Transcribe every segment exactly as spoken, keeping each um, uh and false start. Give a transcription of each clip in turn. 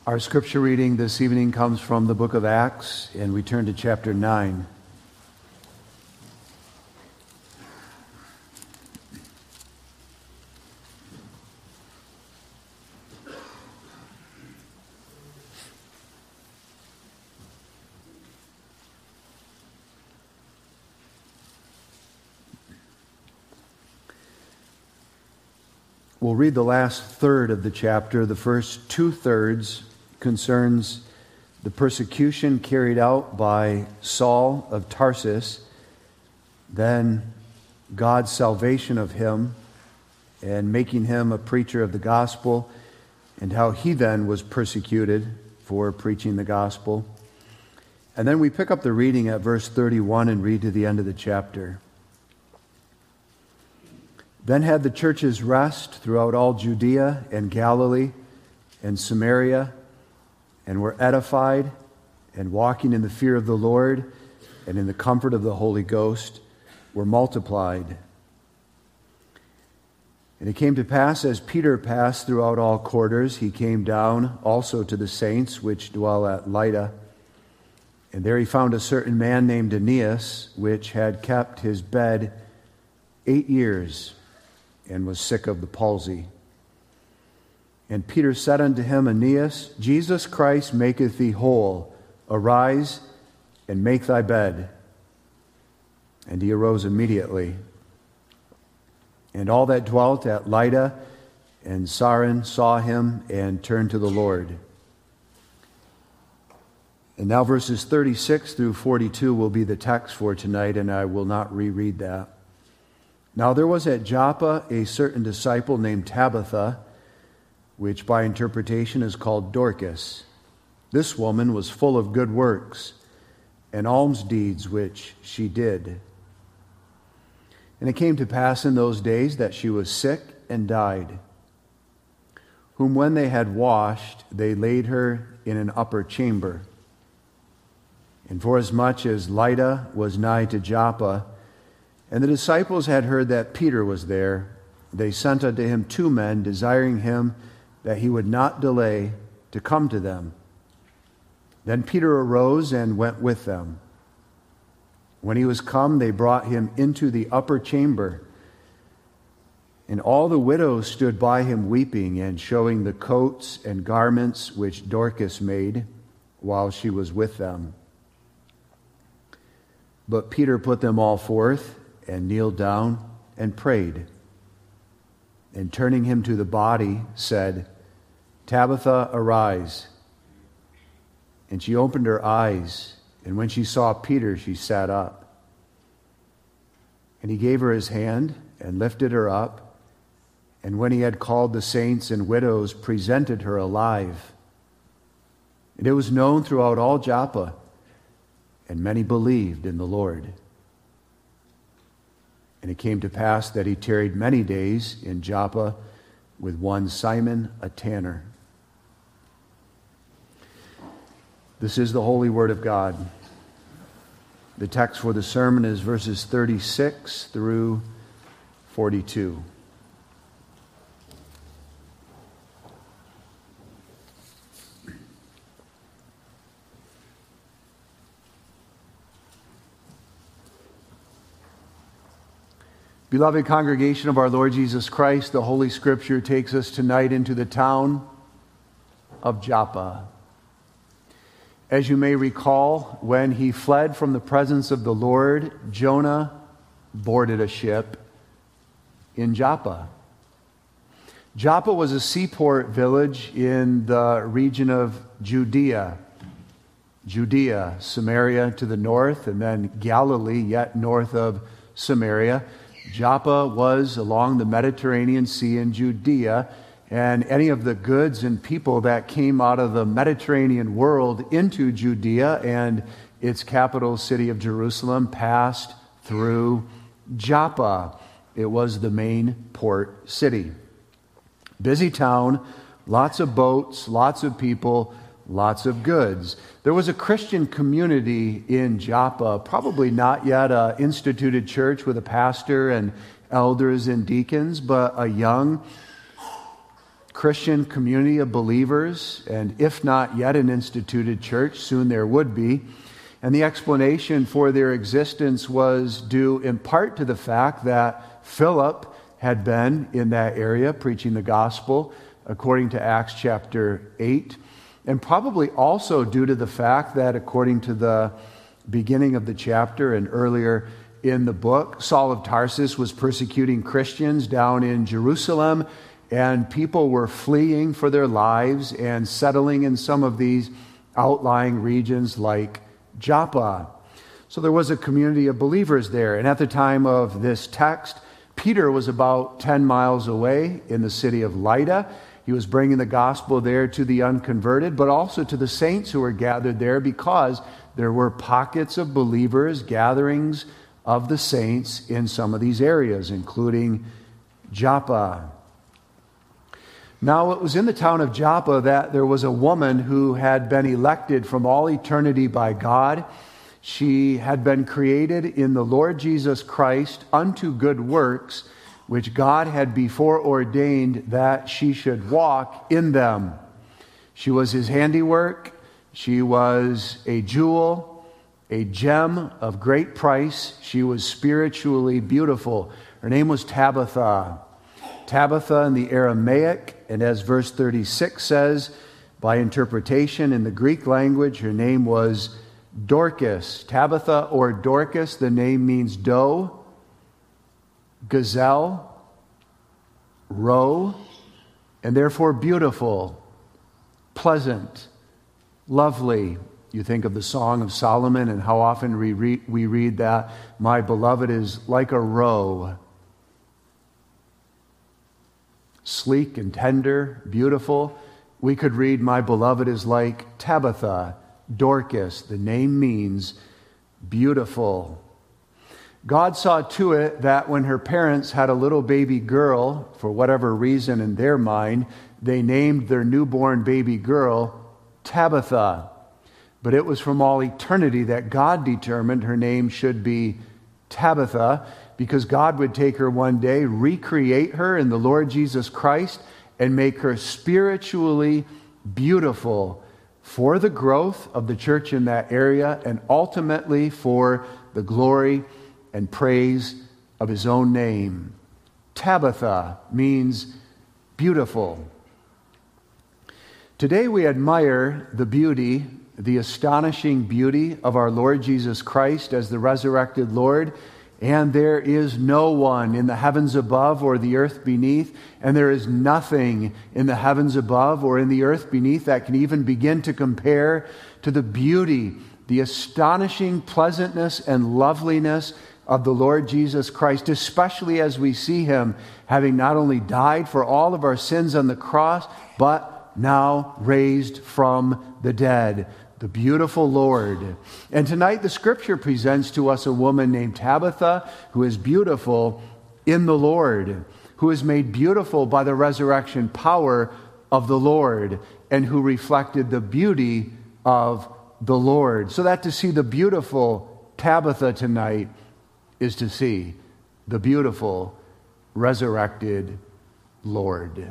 Our scripture reading this evening comes from the book of Acts, and we turn to chapter nine. We'll read the last third of the chapter. The first two-thirds concerns the persecution carried out by Saul of Tarsus, then God's salvation of him and making him a preacher of the gospel, and how he then was persecuted for preaching the gospel. And then we pick up the reading at verse thirty-one and read to the end of the chapter. Then had the churches rest throughout all Judea and Galilee and Samaria, and were edified, and walking in the fear of the Lord and in the comfort of the Holy Ghost were multiplied. And it came to pass, as Peter passed throughout all quarters, he came down also to the saints which dwell at Lydda. And there he found a certain man named Aeneas, which had kept his bed eight years, and was sick of the palsy. And Peter said unto him, Aeneas, Jesus Christ maketh thee whole. Arise and make thy bed. And he arose immediately. And all that dwelt at Lydda and Saron saw him and turned to the Lord. And now verses thirty-six through forty-two will be the text for tonight, and I will not reread that. Now there was at Joppa a certain disciple named Tabitha, which by interpretation is called Dorcas. This woman was full of good works and alms deeds which she did. And it came to pass in those days that she was sick and died, whom when they had washed, they laid her in an upper chamber. And forasmuch as Lydda was nigh to Joppa, and the disciples had heard that Peter was there, they sent unto him two men, desiring him that he would not delay to come to them. Then Peter arose and went with them. When he was come, they brought him into the upper chamber. And all the widows stood by him weeping, and showing the coats and garments which Dorcas made while she was with them. But Peter put them all forth, and kneeled down and prayed. And turning him to the body, said, Tabitha, arise. And she opened her eyes, and when she saw Peter, she sat up. And he gave her his hand, and lifted her up, and when he had called the saints and widows, presented her alive. And it was known throughout all Joppa, and many believed in the Lord. And it came to pass that he tarried many days in Joppa with one Simon, a tanner. This is the holy word of God. The text for the sermon is verses thirty-six through forty-two. Beloved congregation of our Lord Jesus Christ, the Holy Scripture takes us tonight into the town of Joppa. As you may recall, when he fled from the presence of the Lord, Jonah boarded a ship in Joppa. Joppa was a seaport village in the region of Judea. Judea, Samaria to the north, and then Galilee, yet north of Samaria. Joppa was along the Mediterranean Sea in Judea, and any of the goods and people that came out of the Mediterranean world into Judea and its capital city of Jerusalem passed through Joppa. It was the main port city. Busy town, lots of boats, lots of people, lots of goods. There was a Christian community in Joppa, probably not yet an instituted church with a pastor and elders and deacons, but a young Christian community of believers, and if not yet an instituted church, soon there would be. And the explanation for their existence was due in part to the fact that Philip had been in that area preaching the gospel, according to Acts chapter eight, and probably also due to the fact that, according to the beginning of the chapter and earlier in the book, Saul of Tarsus was persecuting Christians down in Jerusalem, and people were fleeing for their lives and settling in some of these outlying regions like Joppa. So there was a community of believers there. And at the time of this text, Peter was about ten miles away in the city of Lydda. He was bringing the gospel there to the unconverted, but also to the saints who were gathered there, because there were pockets of believers, gatherings of the saints in some of these areas, including Joppa. Now, it was in the town of Joppa that there was a woman who had been elected from all eternity by God. She had been created in the Lord Jesus Christ unto good works, which God had before ordained that she should walk in them. She was his handiwork. She was a jewel, a gem of great price. She was spiritually beautiful. Her name was Tabitha. Tabitha in the Aramaic, and as verse thirty-six says, by interpretation in the Greek language, her name was Dorcas. Tabitha or Dorcas, the name means doe, gazelle, roe, and therefore beautiful, pleasant, lovely. You think of the Song of Solomon and how often we read, we read that, my beloved is like a roe. Sleek and tender, beautiful. We could read, my beloved is like Tabitha, Dorcas. The name means beautiful. God saw to it that when her parents had a little baby girl, for whatever reason in their mind, they named their newborn baby girl Tabitha. But it was from all eternity that God determined her name should be Tabitha, because God would take her one day, recreate her in the Lord Jesus Christ, and make her spiritually beautiful for the growth of the church in that area, and ultimately for the glory and praise of his own name. Tabitha means beautiful. Today we admire the beauty, the astonishing beauty of our Lord Jesus Christ as the resurrected Lord. And there is no one in the heavens above or the earth beneath, and there is nothing in the heavens above or in the earth beneath that can even begin to compare to the beauty, the astonishing pleasantness and loveliness of the Lord Jesus Christ, especially as we see him having not only died for all of our sins on the cross, but now raised from the dead. The beautiful Lord. And tonight the scripture presents to us a woman named Tabitha who is beautiful in the Lord, who is made beautiful by the resurrection power of the Lord, and who reflected the beauty of the Lord. So that to see the beautiful Tabitha tonight is to see the beautiful resurrected Lord.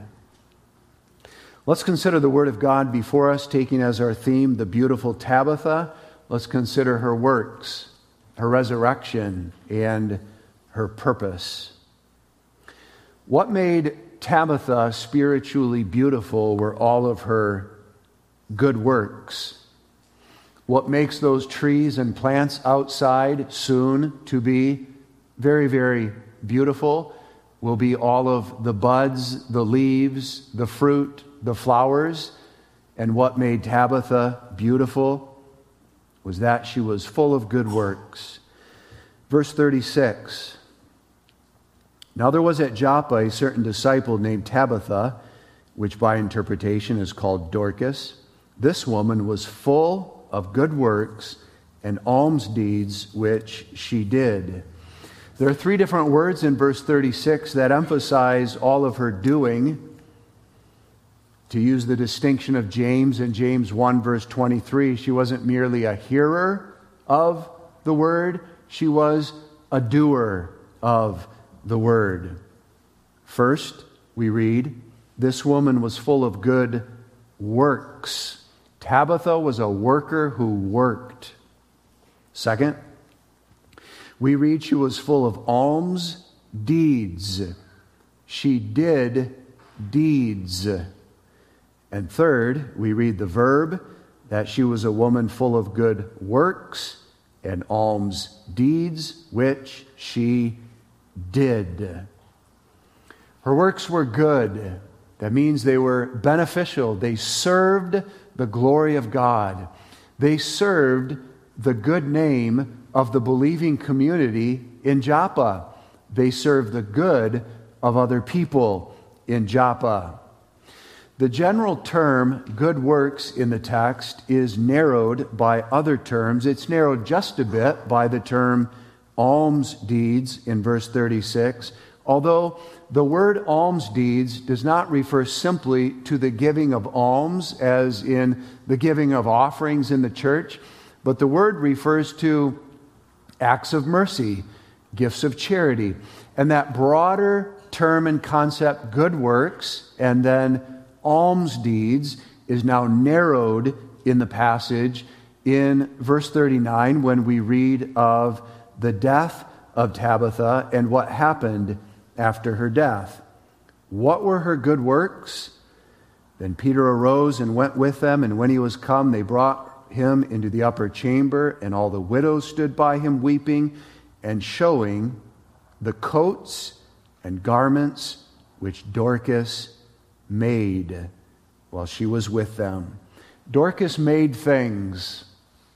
Let's consider the Word of God before us, taking as our theme the beautiful Tabitha. Let's consider her works, her resurrection, and her purpose. What made Tabitha spiritually beautiful were all of her good works. What makes those trees and plants outside soon to be very, very beautiful will be all of the buds, the leaves, the fruit, the flowers. And what made Tabitha beautiful was that she was full of good works. Verse thirty-six. Now there was at Joppa a certain disciple named Tabitha, which by interpretation is called Dorcas. This woman was full of good works and alms deeds which she did. There are three different words in verse thirty-six that emphasize all of her doing. To use the distinction of James in James one verse twenty-three, she wasn't merely a hearer of the word, she was a doer of the word. First, we read, This woman was full of good works. Tabitha was a worker who worked. Second, we read she was full of alms deeds. She did deeds. And third, we read the verb that she was a woman full of good works and alms deeds, which she did. Her works were good. That means they were beneficial. They served the glory of God. They served the good name of the believing community in Joppa. They served the good of other people in Joppa. The general term good works in the text is narrowed by other terms. It's narrowed just a bit by the term alms deeds in verse thirty-six, although the word alms deeds does not refer simply to the giving of alms, as in the giving of offerings in the church, but the word refers to acts of mercy, gifts of charity. And that broader term and concept, good works, and then alms deeds, is now narrowed in the passage in verse thirty-nine when we read of the death of Tabitha and what happened after her death. What were her good works? Then Peter arose and went with them, and when he was come, they brought him into the upper chamber, and all the widows stood by him weeping and showing the coats and garments which Dorcas made while she was with them. Dorcas made things.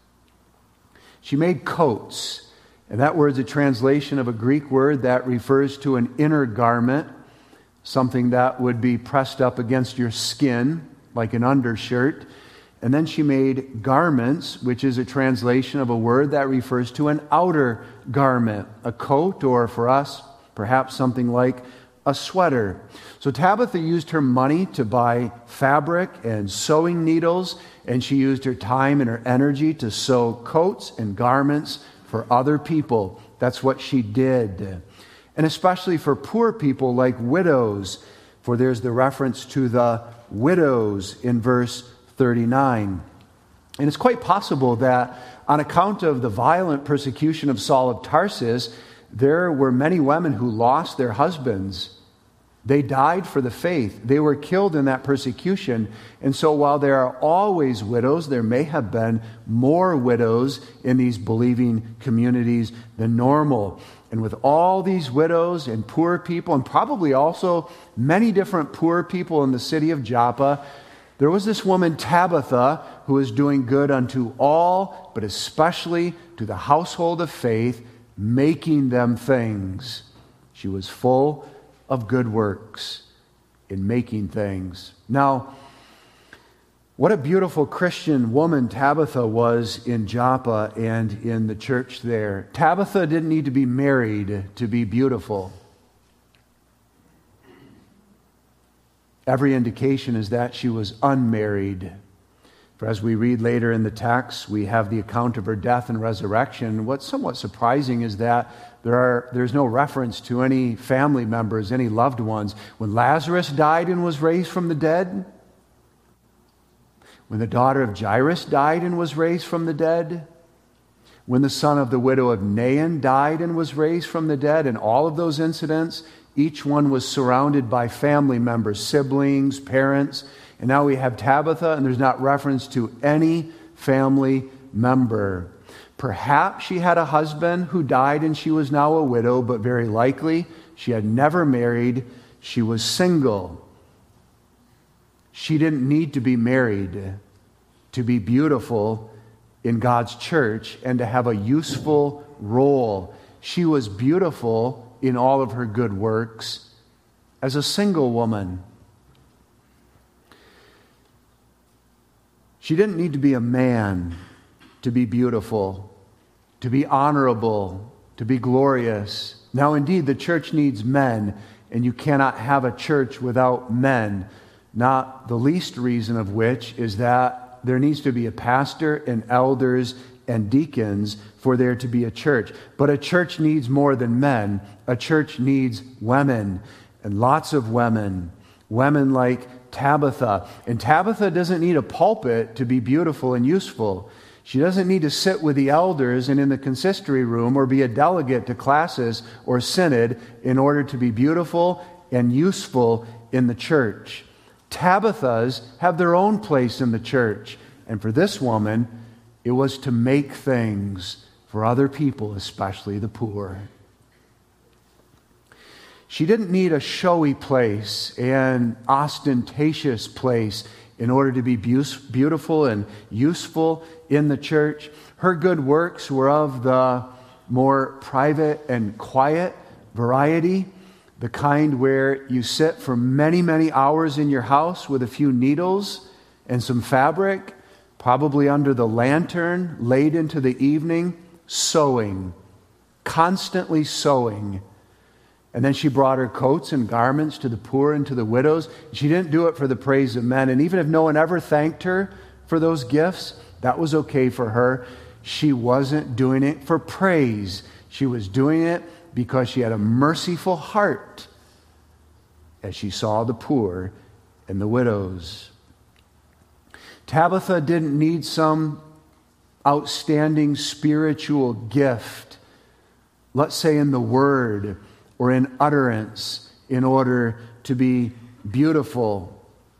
She made coats. And that word's a translation of a Greek word that refers to an inner garment, something that would be pressed up against your skin, like an undershirt. And then she made garments, which is a translation of a word that refers to an outer garment, a coat, or for us, perhaps something like a sweater. So Tabitha used her money to buy fabric and sewing needles, and she used her time and her energy to sew coats and garments for other people. That's what she did. And especially for poor people like widows, for there's the reference to the widows in verse thirty-nine. And it's quite possible that on account of the violent persecution of Saul of Tarsus, there were many women who lost their husbands. They died for the faith. They were killed in that persecution. And so while there are always widows, there may have been more widows in these believing communities than normal. And with all these widows and poor people, and probably also many different poor people in the city of Joppa, there was this woman Tabitha who was doing good unto all, but especially to the household of faith, making them things. She was full of good works in making things. Now, what a beautiful Christian woman Tabitha was in Joppa and in the church there. Tabitha didn't need to be married to be beautiful. Every indication is that she was unmarried. For as we read later in the text, we have the account of her death and resurrection. What's somewhat surprising is that there are there's no reference to any family members, any loved ones. When Lazarus died and was raised from the dead, when the daughter of Jairus died and was raised from the dead, when the son of the widow of Nain died and was raised from the dead, and all of those incidents, each one was surrounded by family members, siblings, parents. And now we have Tabitha, and there's not reference to any family member. Perhaps she had a husband who died and she was now a widow, but very likely she had never married. She was single. She didn't need to be married to be beautiful in God's church and to have a useful role. She was beautiful in all of her good works as a single woman. She didn't need to be a man to be beautiful, to be honorable, to be glorious. Now, indeed, the church needs men, and you cannot have a church without men, not the least reason of which is that there needs to be a pastor and elders and deacons for there to be a church. But a church needs more than men. A church needs women, and lots of women. Women like Tabitha. And Tabitha doesn't need a pulpit to be beautiful and useful. She doesn't need to sit with the elders and in the consistory room or be a delegate to classes or synod in order to be beautiful and useful in the church. Tabithas have their own place in the church. And for this woman, it was to make things for other people, especially the poor. She didn't need a showy place, an ostentatious place, in order to be beautiful and useful in the church. Her good works were of the more private and quiet variety, the kind where you sit for many, many hours in your house with a few needles and some fabric, probably under the lantern, late into the evening, sewing, constantly sewing. And then she brought her coats and garments to the poor and to the widows. She didn't do it for the praise of men. And even if no one ever thanked her for those gifts, that was okay for her. She wasn't doing it for praise. She was doing it because she had a merciful heart as she saw the poor and the widows. Tabitha didn't need some outstanding spiritual gift, let's say in the word or in utterance, in order to be beautiful.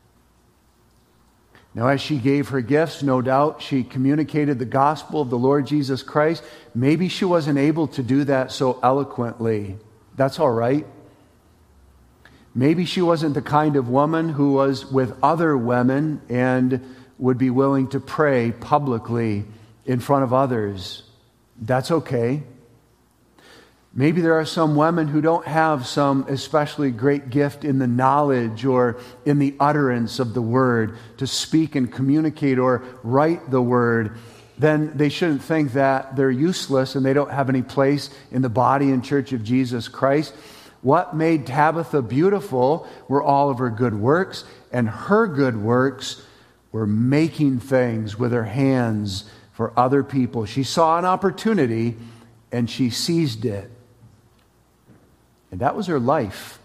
Now, as she gave her gifts, no doubt she communicated the gospel of the Lord Jesus Christ. Maybe she wasn't able to do that so eloquently. That's all right. Maybe she wasn't the kind of woman who was with other women and would be willing to pray publicly in front of others. That's okay. Maybe there are some women who don't have some especially great gift in the knowledge or in the utterance of the word to speak and communicate or write the word. Then they shouldn't think that they're useless and they don't have any place in the body and church of Jesus Christ. What made Tabitha beautiful were all of her good works, and her good works were making things with her hands for other people. She saw an opportunity and she seized it. And that was her life.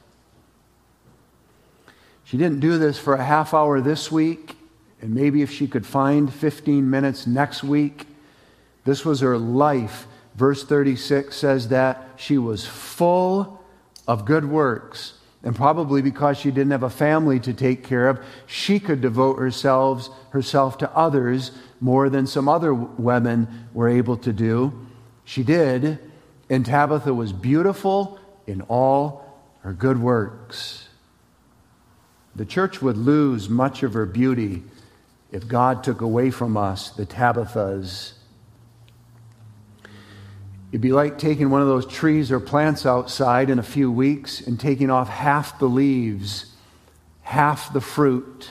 She didn't do this for a half hour this week, and maybe if she could find fifteen minutes next week. This was her life. Verse thirty-six says that she was full of good works. And probably because she didn't have a family to take care of, she could devote herself, herself to others more than some other women were able to do. She did, and Tabitha was beautiful in all her good works. The church would lose much of her beauty if God took away from us the Tabithas. It'd be like taking one of those trees or plants outside in a few weeks and taking off half the leaves, half the fruit.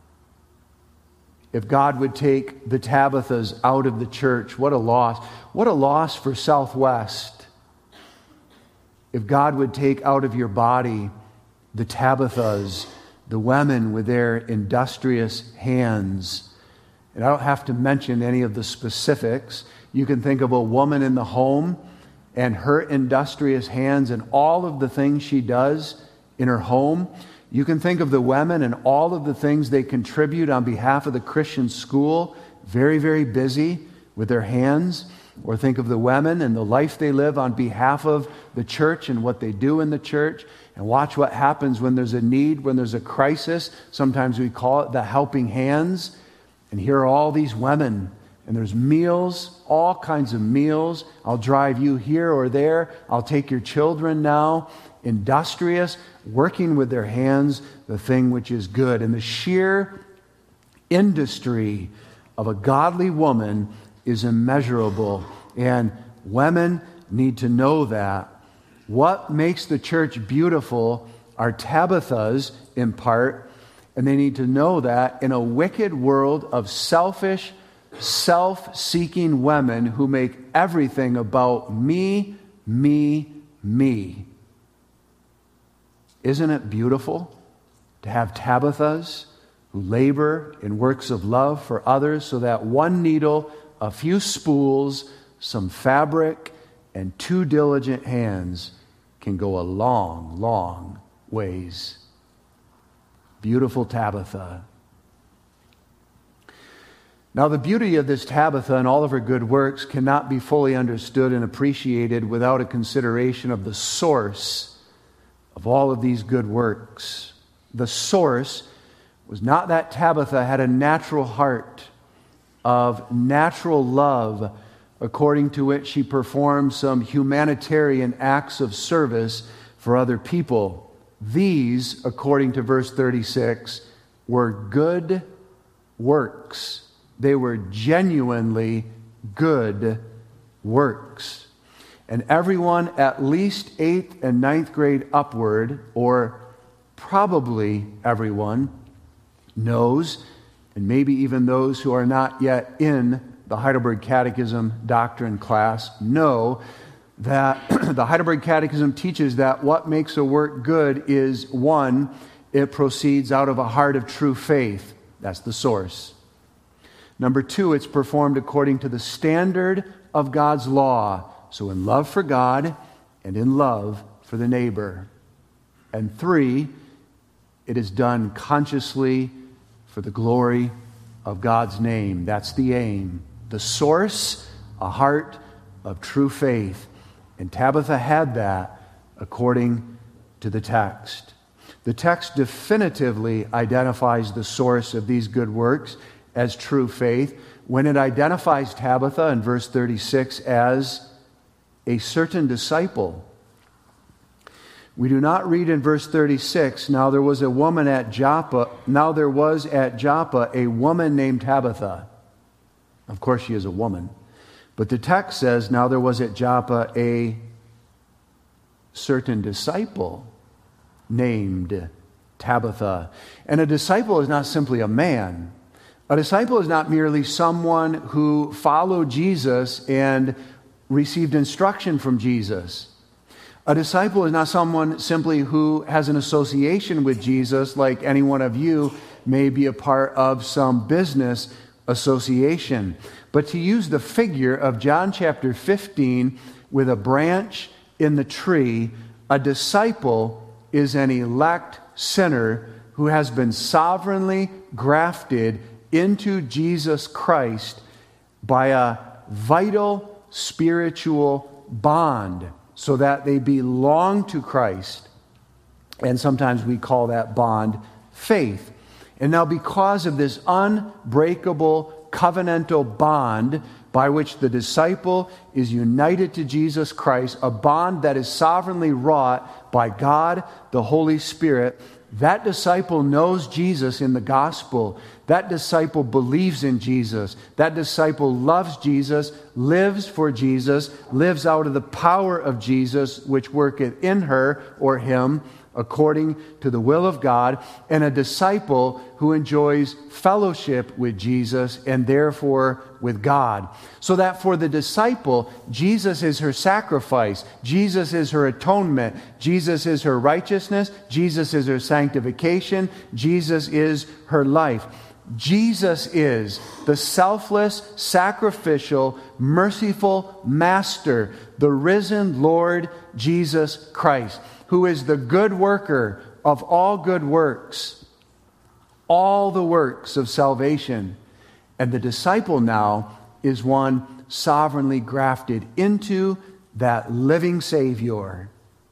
If God would take the Tabithas out of the church, what a loss. What a loss for Southwest. If God would take out of your body the Tabithas, the women with their industrious hands. And I don't have to mention any of the specifics. You can think of a woman in the home and her industrious hands and all of the things she does in her home. You can think of the women and all of the things they contribute on behalf of the Christian school, very, very busy with their hands. Or think of the women and the life they live on behalf of the church and what they do in the church. And watch what happens when there's a need, when there's a crisis. Sometimes we call it the helping hands. And here are all these women. And there's meals, all kinds of meals. I'll drive you here or there. I'll take your children now. Industrious, working with their hands, the thing which is good. And the sheer industry of a godly woman is immeasurable, and women need to know that. What makes the church beautiful are Tabithas in part, and they need to know that in a wicked world of selfish, self-seeking women who make everything about me, me, me. Isn't it beautiful to have Tabithas who labor in works of love for others so that one needle, a few spools, some fabric, and two diligent hands can go a long, long ways. beautiful Tabitha. Now, the beauty of this Tabitha and all of her good works cannot be fully understood and appreciated without a consideration of the source of all of these good works. The source was not that Tabitha had a natural heart of natural love, according to which she performed some humanitarian acts of service for other people. These, according to verse thirty-six, were good works. They were genuinely good works. And everyone at least eighth and ninth grade upward, or probably everyone, knows, and maybe even those who are not yet in the Heidelberg Catechism doctrine class, know that the Heidelberg Catechism teaches that what makes a work good is, one, it proceeds out of a heart of true faith. That's the source. Number two, it's performed according to the standard of God's law. So in love for God and in love for the neighbor. And three, it is done consciously for the glory of God's name. That's the aim. The source, a heart of true faith. And Tabitha had that according to the text. The text definitively identifies the source of these good works as true faith when it identifies Tabitha in verse thirty-six as a certain disciple. We do not read in verse thirty-six, now there was a woman at Joppa, now there was at Joppa a woman named Tabitha. Of course she is a woman. But the text says, now there was at Joppa a certain disciple named Tabitha. And a disciple is not simply a man. A disciple is not merely someone who followed Jesus and received instruction from Jesus. A disciple is not someone simply who has an association with Jesus, like any one of you may be a part of some business association. But to use the figure of John chapter fifteen with a branch in the tree, a disciple is an elect sinner who has been sovereignly grafted into Jesus Christ by a vital spiritual bond so that they belong to Christ. And sometimes we call that bond faith. And now because of this unbreakable covenantal bond by which the disciple is united to Jesus Christ, a bond that is sovereignly wrought by God, the Holy Spirit, that disciple knows Jesus in the gospel. That disciple believes in Jesus. That disciple loves Jesus, lives for Jesus, lives out of the power of Jesus, which worketh in her or him, according to the will of God, and a disciple who enjoys fellowship with Jesus and therefore with God. So that for the disciple, Jesus is her sacrifice, Jesus is her atonement, Jesus is her righteousness, Jesus is her sanctification, Jesus is her life. Jesus is the selfless, sacrificial, merciful Master, the risen Lord Jesus Christ, who is the good worker of all good works, all the works of salvation. And the disciple now is one sovereignly grafted into that living Savior.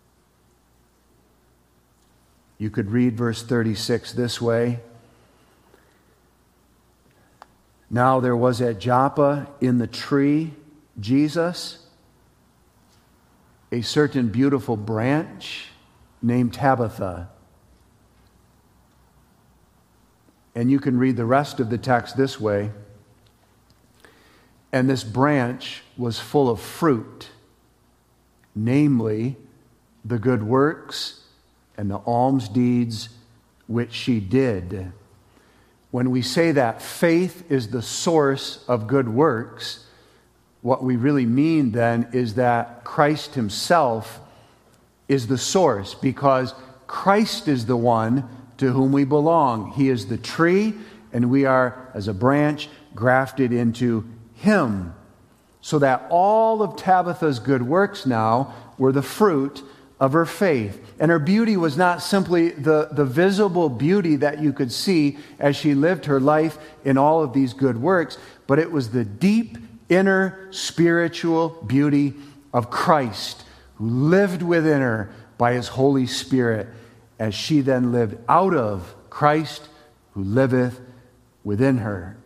You could read verse thirty-six this way. Now there was at Joppa in the tree, Jesus, a certain beautiful branch named Tabitha. And you can read the rest of the text this way. And this branch was full of fruit, namely the good works and the alms deeds which she did. When we say that faith is the source of good works, what we really mean then is that Christ himself is the source, because Christ is the one to whom we belong. He is the tree, and we are, as a branch, grafted into him. So that all of Tabitha's good works now were the fruit of her faith. And her beauty was not simply the, the visible beauty that you could see as she lived her life in all of these good works, but it was the deep inner spiritual beauty of Christ who lived within her by his Holy Spirit as she then lived out of Christ who liveth within her.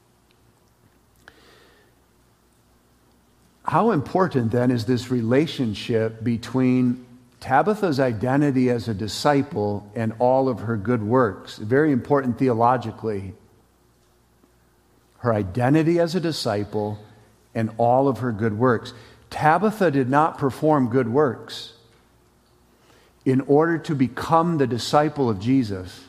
How important then is this relationship between Tabitha's identity as a disciple and all of her good works? Very important theologically. Her identity as a disciple and all of her good works. Tabitha did not perform good works in order to become the disciple of Jesus.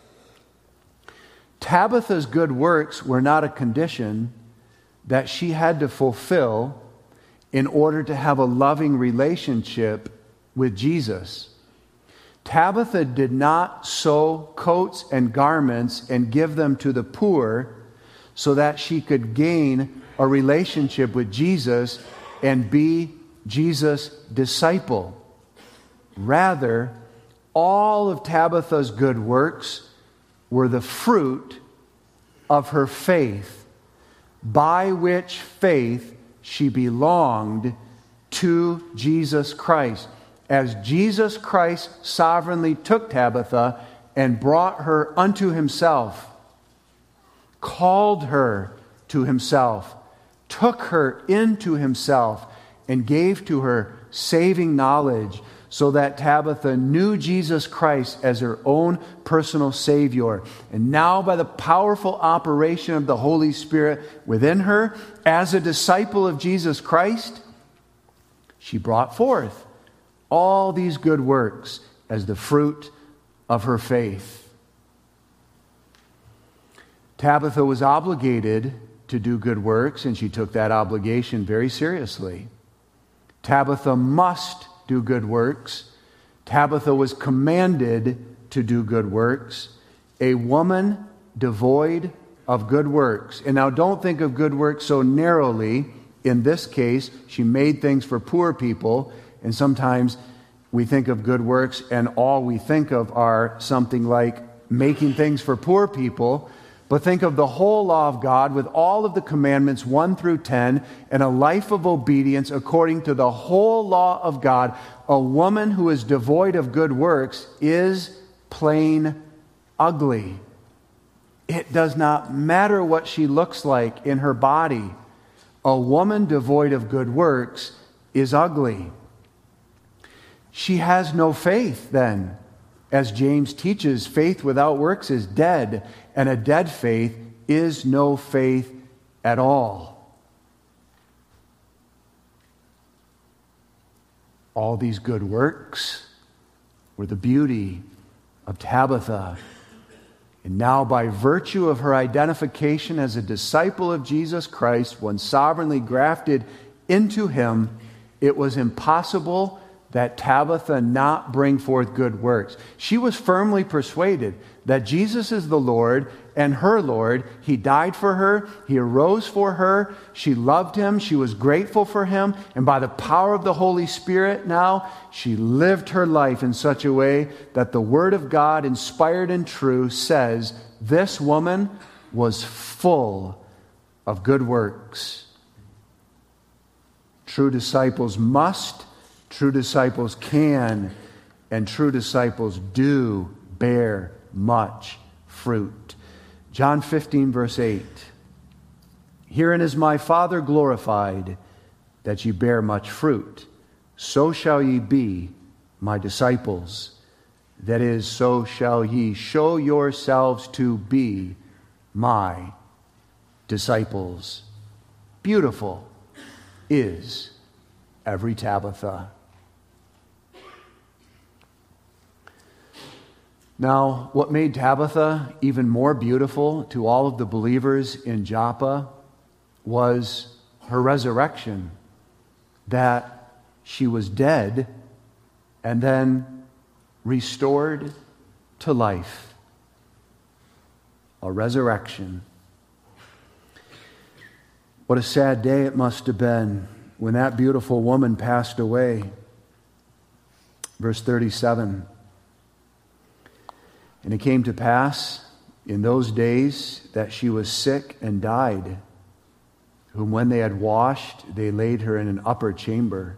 Tabitha's good works were not a condition that she had to fulfill in order to have a loving relationship with Jesus. Tabitha did not sew coats and garments and give them to the poor so that she could gain a relationship with Jesus and be Jesus' disciple. Rather, all of Tabitha's good works were the fruit of her faith, by which faith she belonged to Jesus Christ. As Jesus Christ sovereignly took Tabitha and brought her unto himself, called her to himself, took her into himself, and gave to her saving knowledge, so that Tabitha knew Jesus Christ as her own personal Savior. And now, by the powerful operation of the Holy Spirit within her, as a disciple of Jesus Christ, she brought forth all these good works as the fruit of her faith. Tabitha was obligated to do good works, and she took that obligation very seriously. Tabitha must do good works. Tabitha was commanded to do good works. A woman devoid of good works. And now don't think of good works so narrowly. In this case, she made things for poor people, and sometimes we think of good works and all we think of are something like making things for poor people. But think of the whole law of God with all of the commandments, one through ten, and a life of obedience according to the whole law of God. A woman who is devoid of good works is plain ugly. It does not matter what she looks like in her body. A woman devoid of good works is ugly. She has no faith then. As James teaches, faith without works is dead, and a dead faith is no faith at all. All these good works were the beauty of Tabitha. And now, by virtue of her identification as a disciple of Jesus Christ, one sovereignly grafted into him, it was impossible that Tabitha not bring forth good works. She was firmly persuaded that Jesus is the Lord and her Lord. He died for her. He arose for her. She loved him. She was grateful for him. And by the power of the Holy Spirit now, she lived her life in such a way that the Word of God, inspired and true, says this woman was full of good works. True disciples must, true disciples can, and true disciples do bear much fruit. John fifteen, verse eight. Herein is my Father glorified, that ye bear much fruit. So shall ye be my disciples. That is, so shall ye show yourselves to be my disciples. Beautiful is every Tabitha. Now, what made Tabitha even more beautiful to all of the believers in Joppa was her resurrection, that she was dead and then restored to life. A resurrection. What a sad day it must have been when that beautiful woman passed away. Verse thirty-seven. And it came to pass in those days that she was sick and died, whom when they had washed, they laid her in an upper chamber.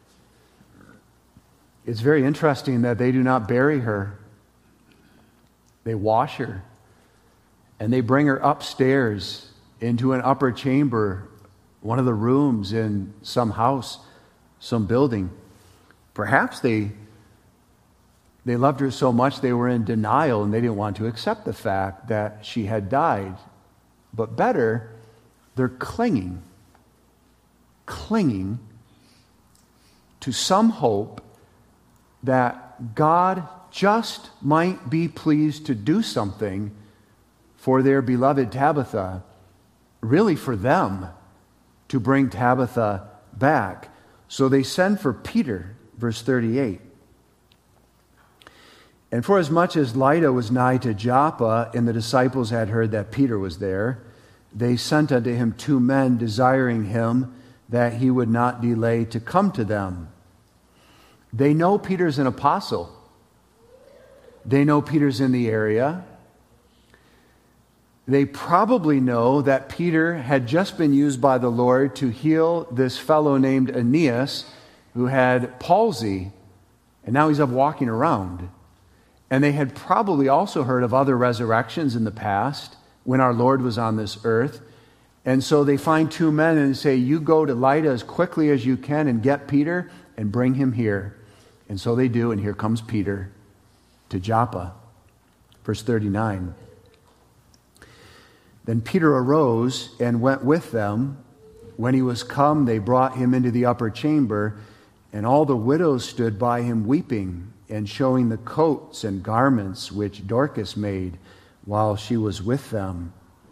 It's very interesting that they do not bury her. They wash her, and they bring her upstairs into an upper chamber, one of the rooms in some house, some building. Perhaps they they loved her so much they were in denial and they didn't want to accept the fact that she had died. But better, they're clinging, clinging to some hope that God just might be pleased to do something for their beloved Tabitha, really for them, to bring Tabitha back. So they send for Peter, verse thirty-eight. And for as much as Lydda was nigh to Joppa, and the disciples had heard that Peter was there, they sent unto him two men, desiring him that he would not delay to come to them. They know Peter's an apostle. They know Peter's in the area. They probably know that Peter had just been used by the Lord to heal this fellow named Aeneas who had palsy, and now he's up walking around. And they had probably also heard of other resurrections in the past when our Lord was on this earth. And so they find two men and say, you go to Lydda as quickly as you can and get Peter and bring him here. And so they do, and here comes Peter to Joppa. Verse thirty-nine. Then Peter arose and went with them. When he was come, they brought him into the upper chamber, and all the widows stood by him weeping, and showing the coats and garments which Dorcas made while she was with them.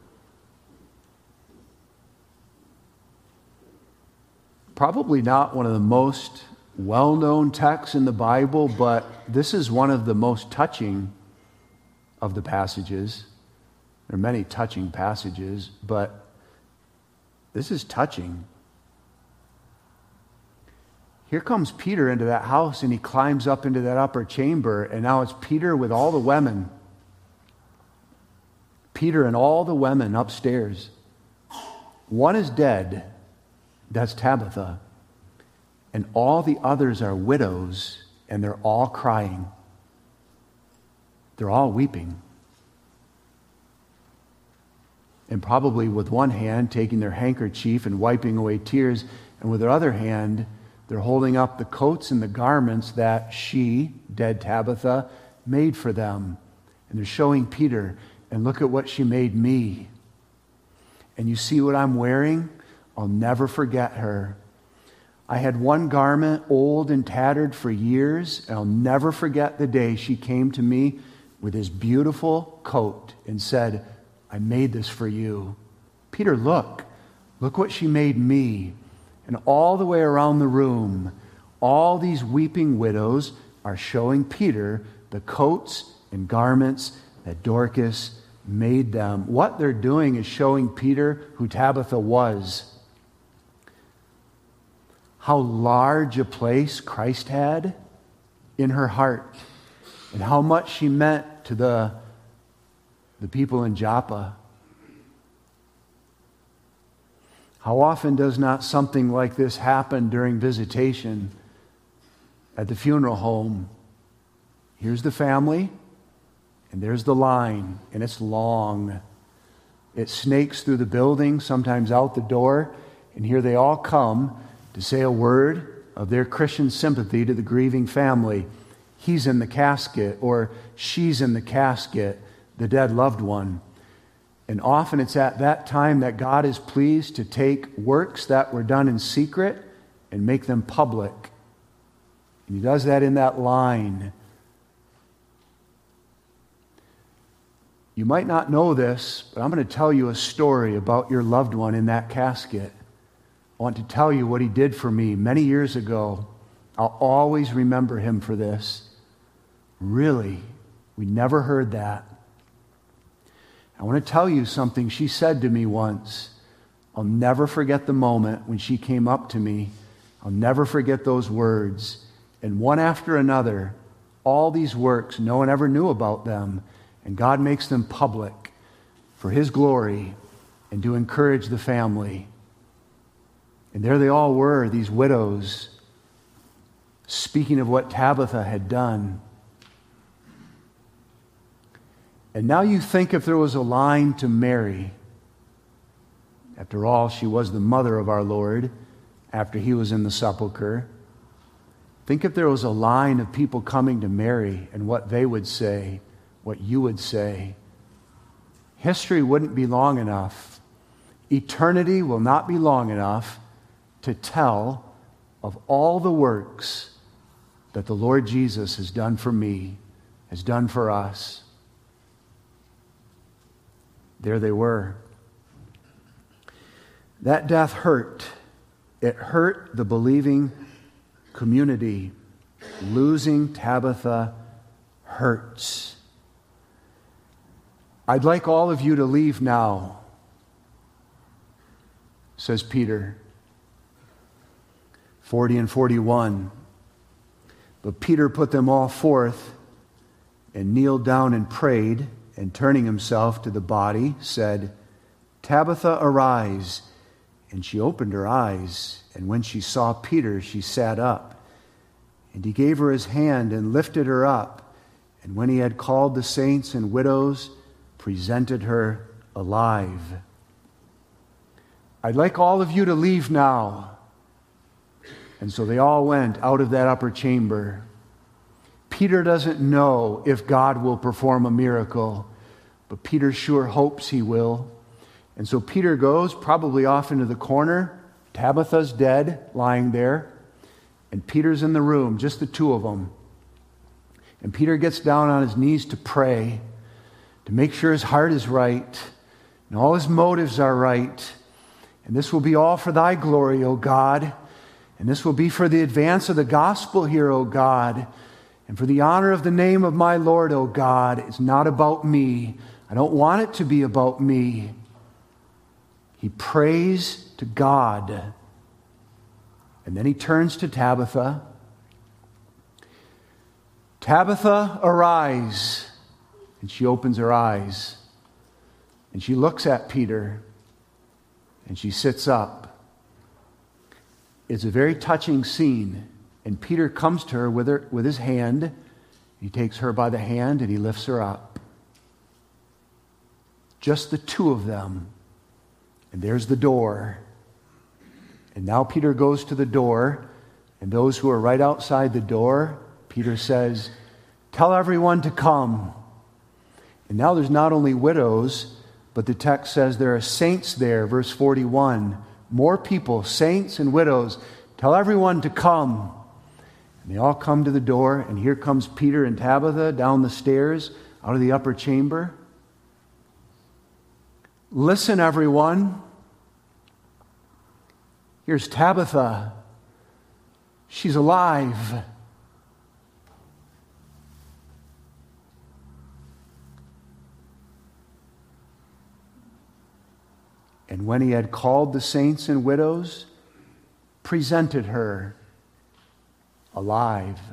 Probably not one of the most well-known texts in the Bible, but this is one of the most touching of the passages. There are many touching passages, but this is touching. Here comes Peter into that house, and he climbs up into that upper chamber, and now it's Peter with all the women. Peter and all the women upstairs. One is dead. That's Tabitha. And all the others are widows, and they're all crying. They're all weeping. And probably with one hand taking their handkerchief and wiping away tears, and with their other hand they're holding up the coats and the garments that she, dead Tabitha, made for them. And they're showing Peter, and look at what she made me. And you see what I'm wearing? I'll never forget her. I had one garment, old and tattered for years, and I'll never forget the day she came to me with this beautiful coat and said, I made this for you. Peter, look. Look what she made me. And all the way around the room, all these weeping widows are showing Peter the coats and garments that Dorcas made them. What they're doing is showing Peter who Tabitha was. How large a place Christ had in her heart, and how much she meant to the, the people in Joppa. How often does not something like this happen during visitation at the funeral home? Here's the family, and there's the line, and it's long. It snakes through the building, sometimes out the door, and here they all come to say a word of their Christian sympathy to the grieving family. He's in the casket, or she's in the casket, the dead loved one. And often it's at that time that God is pleased to take works that were done in secret and make them public. And he does that in that line. You might not know this, but I'm going to tell you a story about your loved one in that casket. I want to tell you what he did for me many years ago. I'll always remember him for this. Really, we never heard that. I want to tell you something she said to me once. I'll never forget the moment when she came up to me. I'll never forget those words. And one after another, all these works, no one ever knew about them, and God makes them public for His glory and to encourage the family. And there they all were, these widows, speaking of what Tabitha had done. And now you think if there was a line to Mary. After all, she was the mother of our Lord after He was in the sepulcher. Think if there was a line of people coming to Mary and what they would say, what you would say. History wouldn't be long enough. Eternity will not be long enough to tell of all the works that the Lord Jesus has done for me, has done for us. There they were. That death hurt. It hurt the believing community. Losing Tabitha hurts. I'd like all of you to leave now, says Peter. forty and forty-one. But Peter put them all forth and kneeled down and prayed, and turning himself to the body, said, Tabitha, arise. And she opened her eyes, and when she saw Peter, she sat up. And he gave her his hand and lifted her up. And when he had called the saints and widows, presented her alive. I'd like all of you to leave now. And so they all went out of that upper chamber. Peter doesn't know if God will perform a miracle, but Peter sure hopes He will. And so Peter goes probably off into the corner. Tabitha's dead, lying there. And Peter's in the room, just the two of them. And Peter gets down on his knees to pray, to make sure his heart is right, and all his motives are right. And this will be all for Thy glory, O God. And this will be for the advance of the gospel here, O God. And for the honor of the name of my Lord, O God. It's not about me. I don't want it to be about me. He prays to God. And then he turns to Tabitha. Tabitha, arise. And she opens her eyes. And she looks at Peter. And she sits up. It's a very touching scene. And Peter comes to her with, her with his hand. He takes her by the hand and he lifts her up. Just the two of them. And there's the door. And now Peter goes to the door. And those who are right outside the door, Peter says, tell everyone to come. And now there's not only widows, but the text says there are saints there, verse forty-one. More people, saints and widows. Tell everyone to come. And they all come to the door, and here comes Peter and Tabitha down the stairs out of the upper chamber. Listen, everyone. Here's Tabitha. She's alive. And when he had called the saints and widows, presented her alive.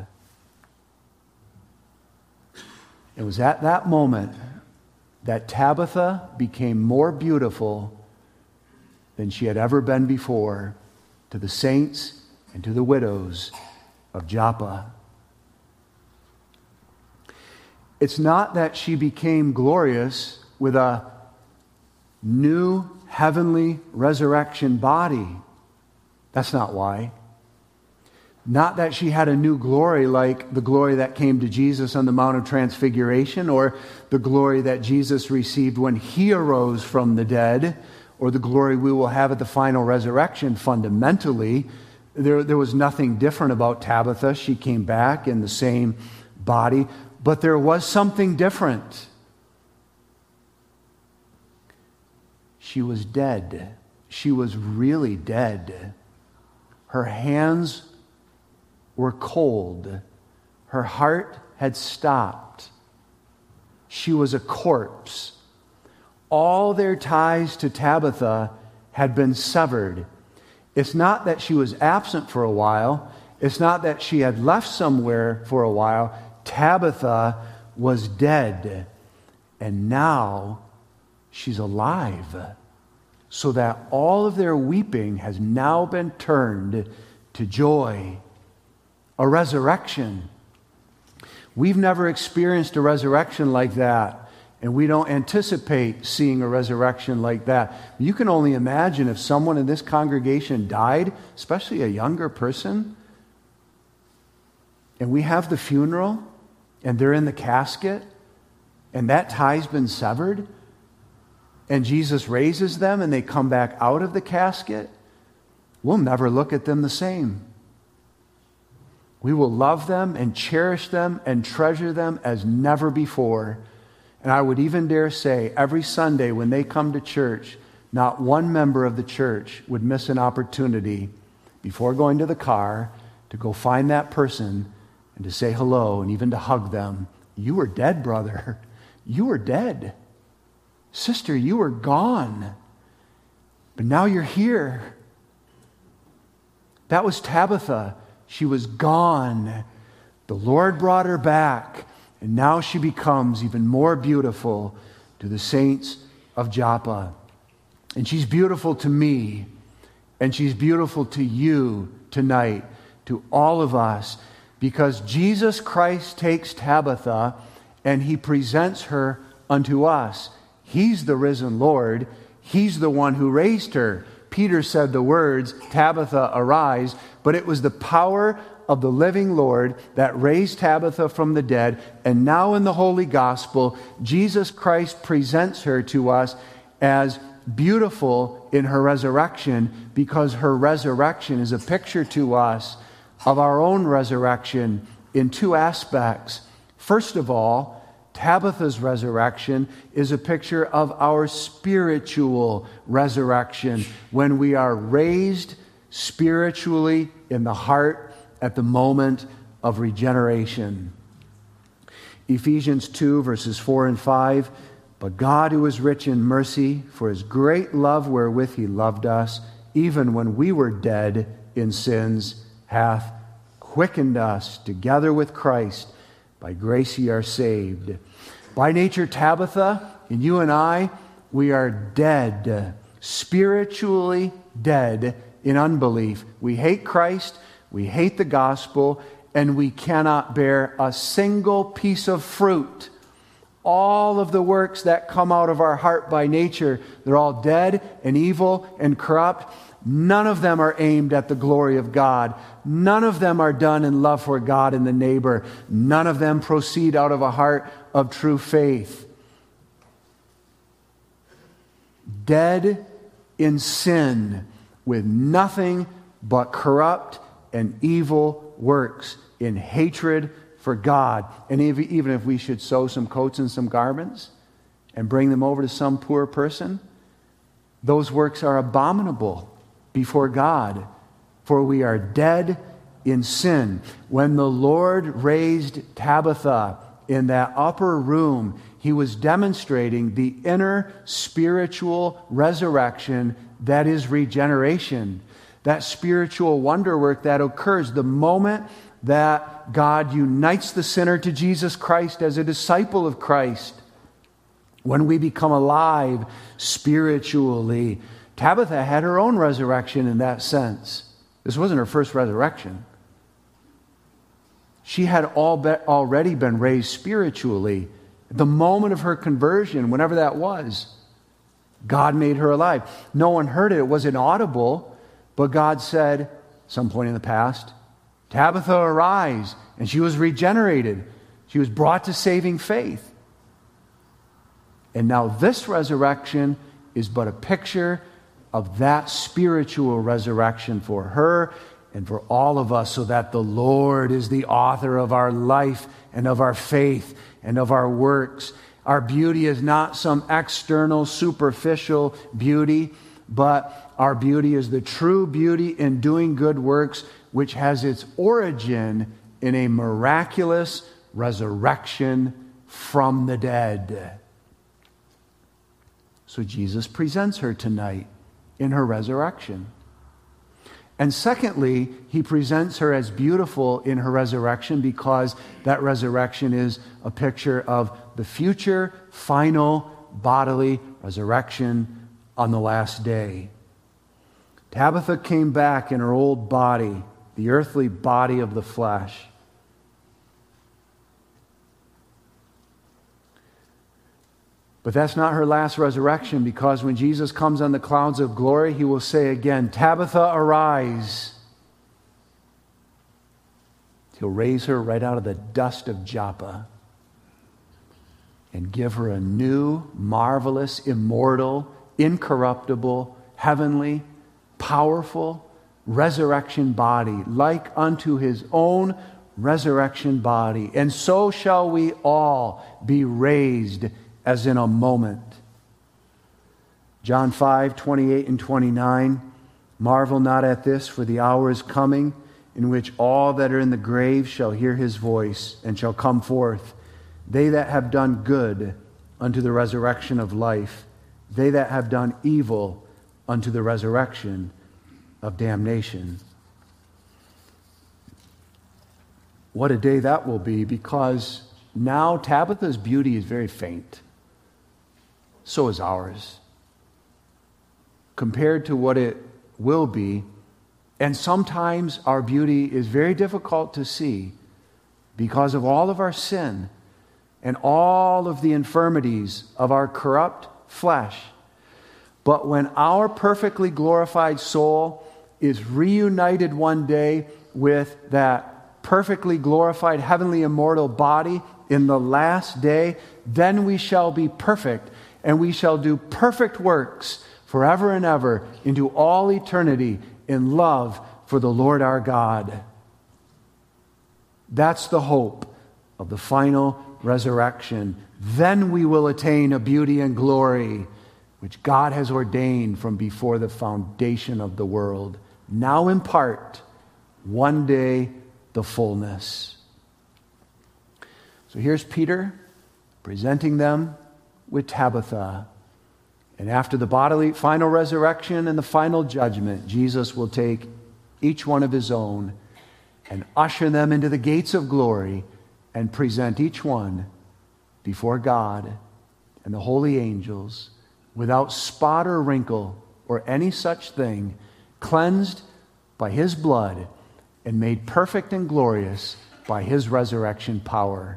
It was at that moment that Tabitha became more beautiful than she had ever been before to the saints and to the widows of Joppa. It's not that she became glorious with a new heavenly resurrection body. That's not why. Not that she had a new glory like the glory that came to Jesus on the Mount of Transfiguration, or the glory that Jesus received when He arose from the dead, or the glory we will have at the final resurrection. Fundamentally, there, there was nothing different about Tabitha. She came back in the same body, but there was something different. She was dead. She was really dead. Her hands were cold. Her heart had stopped. She was a corpse. All their ties to Tabitha had been severed. It's not that she was absent for a while. It's not that she had left somewhere for a while. Tabitha was dead, and now she's alive, so that all of their weeping has now been turned to joy, a resurrection. We've never experienced a resurrection like that, and we don't anticipate seeing a resurrection like that. You can only imagine if someone in this congregation died, especially a younger person, and we have the funeral, and they're in the casket, and that tie's been severed, and Jesus raises them, and they come back out of the casket, we'll never look at them the same. We will love them and cherish them and treasure them as never before. And I would even dare say, every Sunday when they come to church, not one member of the church would miss an opportunity before going to the car to go find that person and to say hello and even to hug them. You were dead, brother. You were dead. Sister, you were gone. But now you're here. That was Tabitha. She was gone. The Lord brought her back. And now she becomes even more beautiful to the saints of Joppa. And she's beautiful to me. And she's beautiful to you tonight, to all of us. Because Jesus Christ takes Tabitha and he presents her unto us. He's the risen Lord. He's the one who raised her. Peter said the words, Tabitha, arise. But it was the power of the living Lord that raised Tabitha from the dead. And now in the Holy Gospel, Jesus Christ presents her to us as beautiful in her resurrection, because her resurrection is a picture to us of our own resurrection in two aspects. First of all, Tabitha's resurrection is a picture of our spiritual resurrection, when we are raised spiritually in the heart at the moment of regeneration. Ephesians two, verses four and five, but God, who is rich in mercy, for his great love wherewith he loved us, even when we were dead in sins, hath quickened us together with Christ. By grace ye are saved. By nature, Tabitha, and you and I, we are dead, spiritually dead in unbelief. We hate Christ, we hate the gospel, and we cannot bear a single piece of fruit. All of the works that come out of our heart by nature, they're all dead and evil and corrupt. None of them are aimed at the glory of God. None of them are done in love for God and the neighbor. None of them proceed out of a heart of true faith. Dead in sin, with nothing but corrupt and evil works, in hatred for God. And even if we should sew some coats and some garments and bring them over to some poor person, those works are abominable before God, for we are dead in sin. When the Lord raised Tabitha in that upper room, he was demonstrating the inner spiritual resurrection that is regeneration. That spiritual wonder work that occurs the moment that God unites the sinner to Jesus Christ as a disciple of Christ. When we become alive spiritually. Tabitha had her own resurrection in that sense. This wasn't her first resurrection. She had all be, already been raised spiritually. At the moment of her conversion, whenever that was, God made her alive. No one heard it. It wasn't audible. But God said, at some point in the past, Tabitha, arise. And she was regenerated. She was brought to saving faith. And now this resurrection is but a picture of that spiritual resurrection for her and for all of us, so that the Lord is the author of our life and of our faith and of our works. Our beauty is not some external, superficial beauty, but our beauty is the true beauty in doing good works, which has its origin in a miraculous resurrection from the dead. So Jesus presents her tonight in her resurrection. And secondly, he presents her as beautiful in her resurrection because that resurrection is a picture of the future, final, bodily resurrection on the last day. Tabitha came back in her old body, the earthly body of the flesh. But that's not her last resurrection, because when Jesus comes on the clouds of glory, he will say again, Tabitha, arise. He'll raise her right out of the dust of Joppa and give her a new, marvelous, immortal, incorruptible, heavenly, powerful resurrection body, like unto his own resurrection body. And so shall we all be raised as in a moment. John five, twenty-eight and twenty-nine, marvel not at this, for the hour is coming in which all that are in the grave shall hear his voice and shall come forth. They that have done good unto the resurrection of life, they that have done evil unto the resurrection of damnation. What a day that will be, because now Tabitha's beauty is very faint. So is ours, compared to what it will be. And sometimes our beauty is very difficult to see because of all of our sin and all of the infirmities of our corrupt flesh. But when our perfectly glorified soul is reunited one day with that perfectly glorified heavenly immortal body in the last day, then we shall be perfect, and we shall do perfect works forever and ever into all eternity in love for the Lord our God. That's the hope of the final resurrection. Then we will attain a beauty and glory which God has ordained from before the foundation of the world. Now in part, one day the fullness. So here's Peter presenting them with Tabitha. And after the bodily final resurrection and the final judgment, Jesus will take each one of his own and usher them into the gates of glory and present each one before God and the holy angels without spot or wrinkle or any such thing, cleansed by his blood and made perfect and glorious by his resurrection power.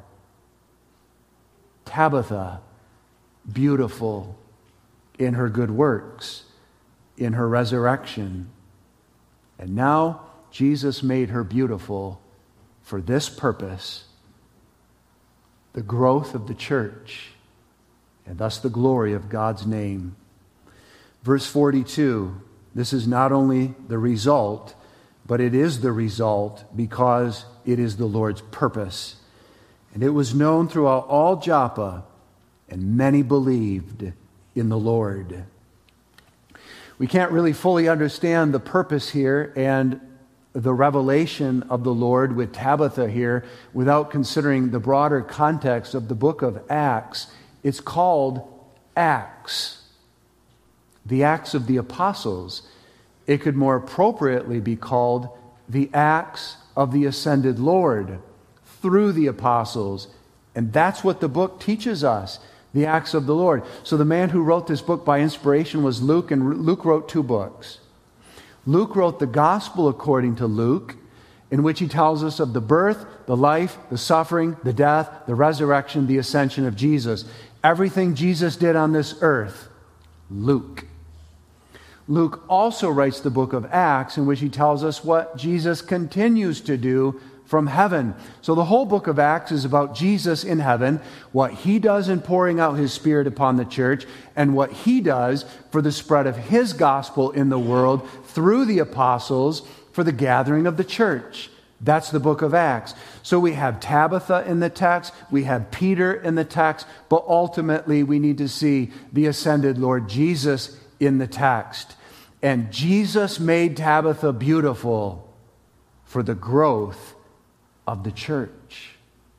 Tabitha, beautiful in her good works, in her resurrection. And now Jesus made her beautiful for this purpose, the growth of the church, and thus the glory of God's name. Verse forty-two, this is not only the result, but it is the result because it is the Lord's purpose. And it was known throughout all Joppa, and many believed in the Lord. We can't really fully understand the purpose here and the revelation of the Lord with Tabitha here without considering the broader context of the book of Acts. It's called Acts, the Acts of the Apostles. It could more appropriately be called the Acts of the Ascended Lord through the apostles. And that's what the book teaches us, the Acts of the Lord. So the man who wrote this book by inspiration was Luke, and Luke wrote two books. Luke wrote the Gospel according to Luke, in which he tells us of the birth, the life, the suffering, the death, the resurrection, the ascension of Jesus. Everything Jesus did on this earth, Luke. Luke also writes the book of Acts, in which he tells us what Jesus continues to do from heaven. So the whole book of Acts is about Jesus in heaven, what he does in pouring out his Spirit upon the church, and what he does for the spread of his gospel in the world through the apostles for the gathering of the church. That's the book of Acts. So we have Tabitha in the text, we have Peter in the text, but ultimately we need to see the ascended Lord Jesus in the text. And Jesus made Tabitha beautiful for the growth of the church.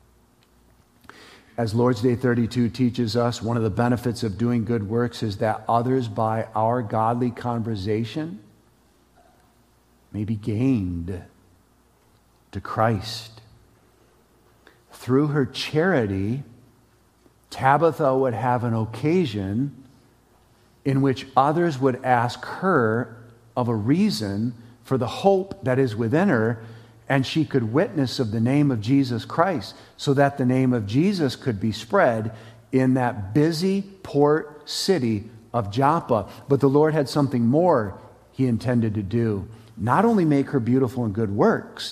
As Lord's Day thirty-two teaches us, one of the benefits of doing good works is that others, by our godly conversation, may be gained to Christ. Through her charity, Tabitha would have an occasion in which others would ask her of a reason for the hope that is within her, and she could witness of the name of Jesus Christ, so that the name of Jesus could be spread in that busy port city of Joppa. But the Lord had something more he intended to do. Not only make her beautiful in good works,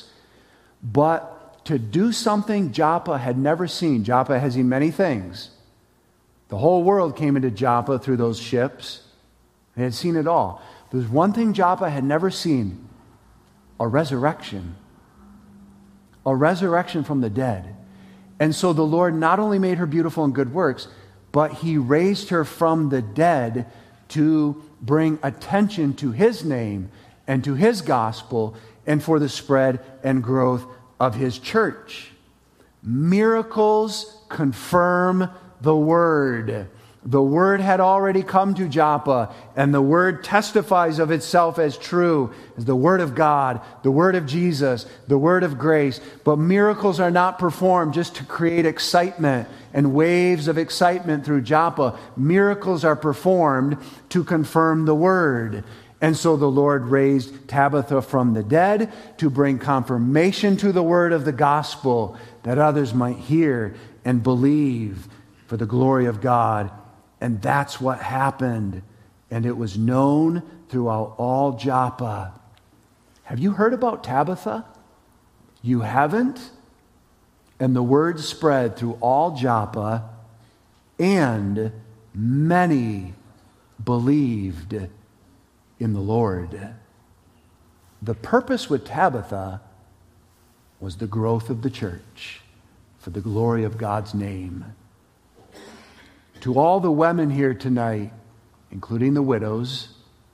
but to do something Joppa had never seen. Joppa has seen many things. The whole world came into Joppa through those ships. They had seen it all. There's one thing Joppa had never seen: a resurrection. A resurrection from the dead. And so the Lord not only made her beautiful in good works, but he raised her from the dead to bring attention to his name and to his gospel, and for the spread and growth of his church. Miracles confirm the word. The word had already come to Joppa, and the word testifies of itself as true, as the word of God, the word of Jesus, the word of grace. But miracles are not performed just to create excitement and waves of excitement through Joppa. Miracles are performed to confirm the word. And so the Lord raised Tabitha from the dead to bring confirmation to the word of the gospel, that others might hear and believe for the glory of God. And that's what happened. And it was known throughout all Joppa. Have you heard about Tabitha? You haven't? And the word spread through all Joppa, and many believed in the Lord. The purpose with Tabitha was the growth of the church for the glory of God's name. To all the women here tonight, including the widows,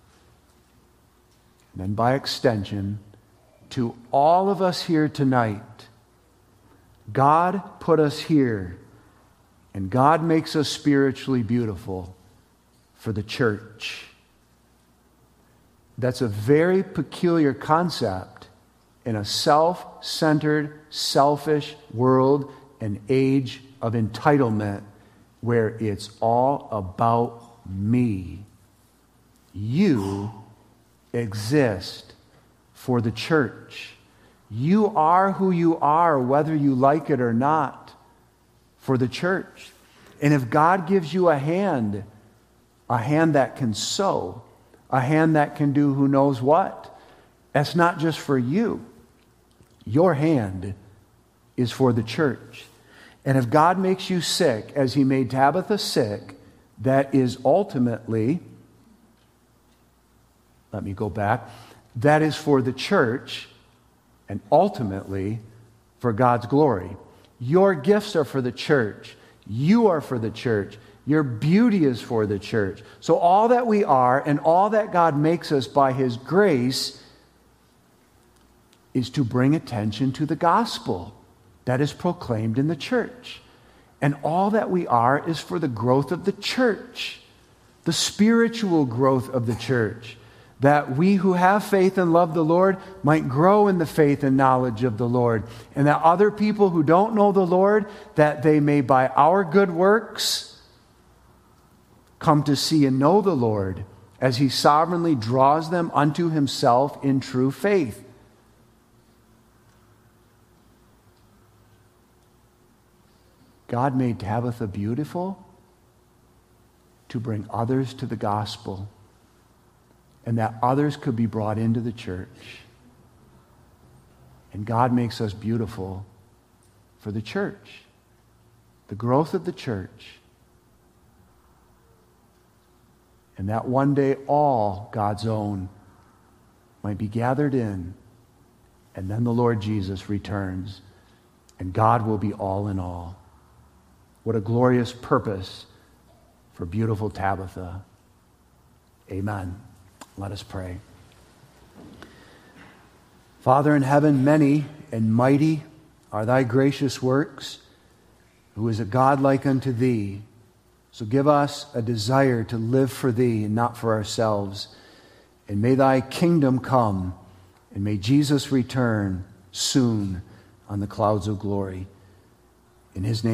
and then by extension, to all of us here tonight, God put us here, and God makes us spiritually beautiful for the church. That's a very peculiar concept in a self-centered, selfish world and age of entitlement, where it's all about me. You exist for the church. You are who you are, whether you like it or not, for the church. And if God gives you a hand, a hand that can sow, a hand that can do who knows what, that's not just for you. Your hand is for the church. And if God makes you sick, as he made Tabitha sick, that is ultimately, let me go back, that is for the church and ultimately for God's glory. Your gifts are for the church. You are for the church. Your beauty is for the church. So all that we are and all that God makes us by his grace is to bring attention to the gospel that is proclaimed in the church. And all that we are is for the growth of the church, the spiritual growth of the church, that we who have faith and love the Lord might grow in the faith and knowledge of the Lord, and that other people who don't know the Lord, that they may by our good works come to see and know the Lord as he sovereignly draws them unto himself in true faith. God made Tabitha beautiful to bring others to the gospel, and that others could be brought into the church. And God makes us beautiful for the church, the growth of the church, and that one day all God's own might be gathered in, and then the Lord Jesus returns, and God will be all in all. What a glorious purpose for beautiful Tabitha. Amen. Let us pray. Father in heaven, many and mighty are thy gracious works. Who is a God like unto thee? So give us a desire to live for thee and not for ourselves. And may thy kingdom come, And may Jesus return soon on the clouds of glory. In his name.